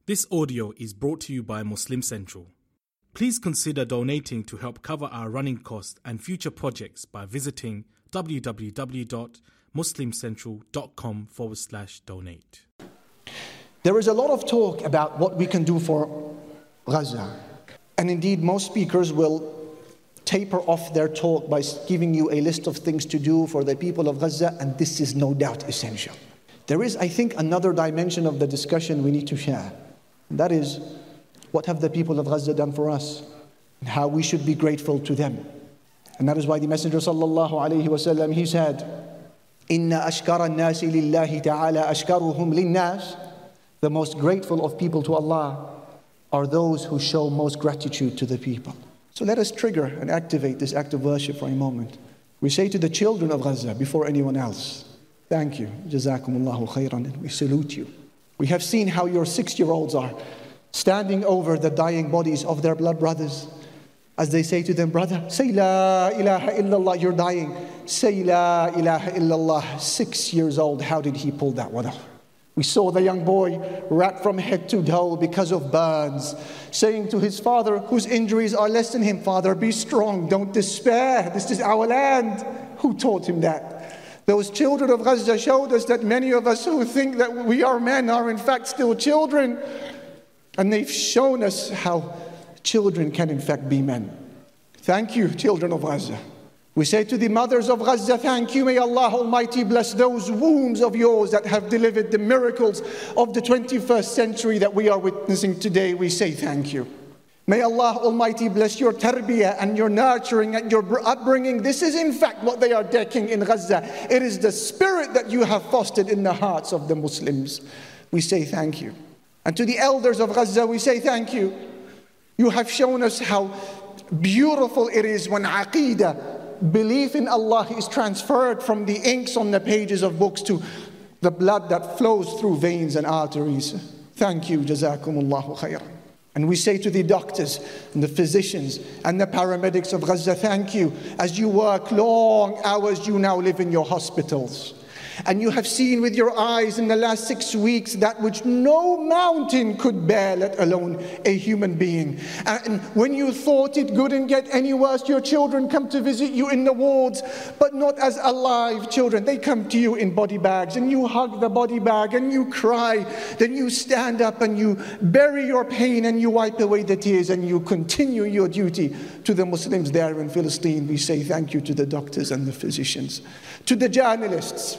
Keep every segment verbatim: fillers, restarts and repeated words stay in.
This audio is brought to you by Muslim Central. Please consider donating to help cover our running costs and future projects by visiting www.muslimcentral.com forward slash donate. There is a lot of talk about what we can do for Gaza. And indeed, most speakers will taper off their talk by giving you a list of things to do for the people of Gaza, and this is no doubt essential. There is, I think, another dimension of the discussion we need to share. And that is, what have the people of Gaza done for us? And how we should be grateful to them. And that is why the Messenger sallallahu alayhi wa sallam, he said, Inna ashkara nasi lillahi ta'ala ashkaruhum linnas. The most grateful of people to Allah are those who show most gratitude to the people. So let us trigger and activate this act of worship for a moment. We say to the children of Gaza before anyone else, thank you, Jazakumullahu khairan, and we salute you. We have seen how your six-year-olds are standing over the dying bodies of their blood brothers as they say to them, brother, say la ilaha illallah, you're dying. Say la ilaha illallah. Six years old, how did he pull that one off? We saw the young boy wrapped from head to toe because of burns, saying to his father, whose injuries are less than him, Father, be strong, don't despair, this is our land. Who taught him that? Those children of Gaza showed us that many of us who think that we are men are in fact still children. And they've shown us how children can in fact be men. Thank you, children of Gaza. We say to the mothers of Gaza, thank you, may Allah Almighty bless those wombs of yours that have delivered the miracles of the twenty-first century that we are witnessing today. We say thank you. May Allah Almighty bless your tarbiyah and your nurturing and your upbringing. This is in fact what they are decking in Gaza. It is the spirit that you have fostered in the hearts of the Muslims. We say thank you. And to the elders of Gaza, we say thank you. You have shown us how beautiful it is when aqeedah, belief in Allah, is transferred from the inks on the pages of books to the blood that flows through veins and arteries. Thank you, Jazakumullahu khairan. And we say to the doctors and the physicians and the paramedics of Gaza, thank you. As you work long hours, you now live in your hospitals. And you have seen with your eyes in the last six weeks that which no mountain could bear, let alone a human being. And when you thought it couldn't get any worse, your children come to visit you in the wards, but not as alive children. They come to you in body bags, and you hug the body bag, and you cry. Then you stand up and you bury your pain, and you wipe away the tears, and you continue your duty to the Muslims there in Palestine. We say thank you to the doctors and the physicians, to the journalists,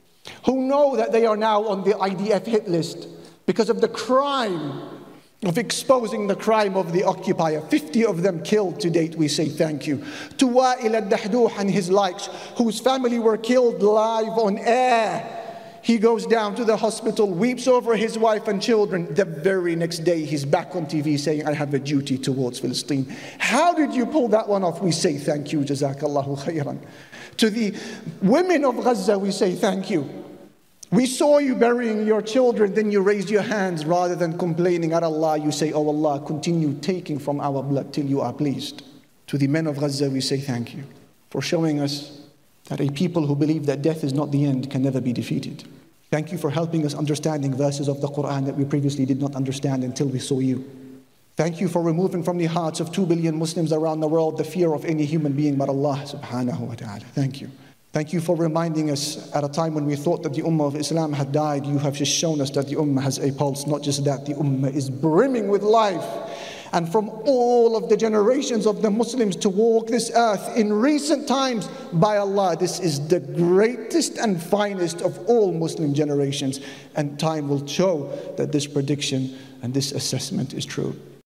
who know that they are now on the I D F hit list because of the crime of exposing the crime of the occupier. fifty of them killed to date. We say thank you. To Wa'il al-Dahdouh and his likes, whose family were killed live on air. He goes down to the hospital, weeps over his wife and children. The very next day, he's back on T V saying, I have a duty towards Palestine. How did you pull that one off? We say thank you, Jazakallahu khairan. To the women of Gaza, we say thank you. We saw you burying your children, then you raised your hands rather than complaining at Allah. You say, oh Allah, continue taking from our blood till you are pleased. To the men of Gaza, we say thank you for showing us that a people who believe that death is not the end can never be defeated. Thank you for helping us understanding verses of the Quran that we previously did not understand until we saw you. Thank you for removing from the hearts of two billion Muslims around the world the fear of any human being but Allah subhanahu wa ta'ala. Thank you. Thank you for reminding us at a time when we thought that the Ummah of Islam had died. You have just shown us that the Ummah has a pulse. Not just that, the Ummah is brimming with life. And from all of the generations of the Muslims to walk this earth in recent times, by Allah, this is the greatest and finest of all Muslim generations. And time will show that this prediction and this assessment is true.